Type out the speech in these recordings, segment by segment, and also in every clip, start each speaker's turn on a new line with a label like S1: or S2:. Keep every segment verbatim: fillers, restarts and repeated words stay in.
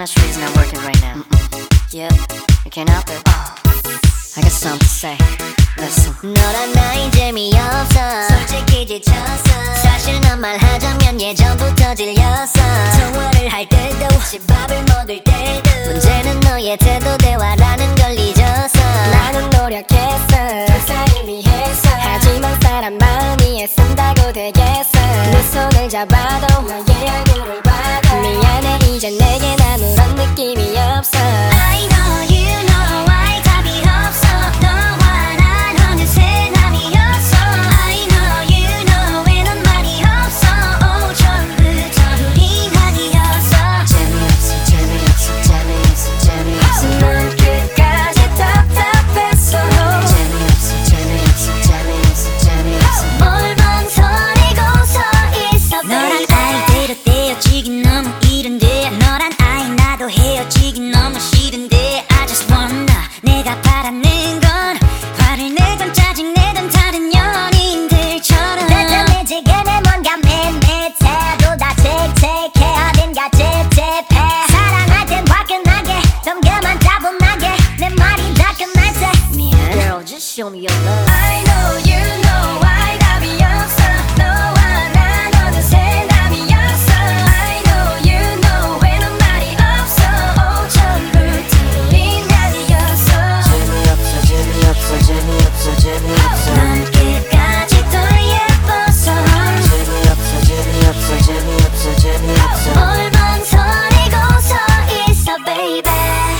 S1: chemistry is not working right now. Mm-mm. Yep, you can't help it. Oh, I got something to say. Listen. 너랑 나인 재미없어. 솔직히 지쳤어. 사실 넌 말하자면 예전부터 질렸어. 통화를 할 때도 집밥을 먹을 때도 문제는 너의 태도 대화라는 걸 잊었어.
S2: 나는 노력했어 두 사람 위해서. 하지만 사람 마음이 애쓴다고 되겠어. 내 손을 잡아도 너의 얼굴을 봐도 미안해 이제 내겐 아무런 느낌이 없어.
S1: I know you know why 답이 없어. 너와 난 어느새 남이었어. I know you know 왜 넌 말이 없어. 오전부터 우린 아니었어. 재미없어 재미없어 재미없어 재미없어.
S2: 넌 끝까지 답답했어.
S1: 재미없어 재미없어 재미없어 재미없어. 뭘 망설이고 서 있어. 너랑 아이대로 떼어지긴 너무 이른데. 너랑 아이 나도 헤어지기 너무 싫은데. I just wanna 내가 바라는 건 화를 내던 짜증내던 다른 연인들처럼.
S2: 때문에 지금은 뭔가 맴매 태도다 칙칙해 어딘가 찝찝해. 사랑할 땐 화끈하게 넘겨만 따분하게 내 말이 다 끝날 때
S1: 미안 Girl just show me your love.
S2: I know you know why 답이 없어. 너와 난 어느새 남이었어. I know you know 왜 넌 말이 없어. 오전부터 우린 아니었어.
S1: 재미없어 재미없어 재미없어 재미없어.
S2: 넌 끝까지 또 예뻤어.
S1: 재미없어 재미없어 재미없어 재미없어.
S2: 뭘 망설이고 서 있어 baby.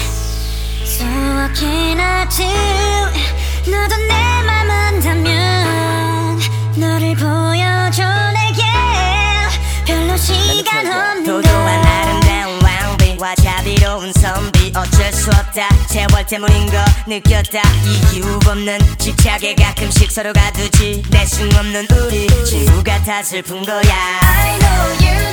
S1: So what can I do? 너도 내 맘 안다면 너를 보여줘 내게. 별로 시간 없는
S3: 도도한
S1: 걸.
S3: 아름다운 왕비와 자비로운 선비. 어쩔 수 없다 세월 때문인 거 느꼈다. 이유 없는 집착에 가끔씩 서로 가두지. 내 수 없는 우리 친구 같아 슬픈 거야.
S2: I know you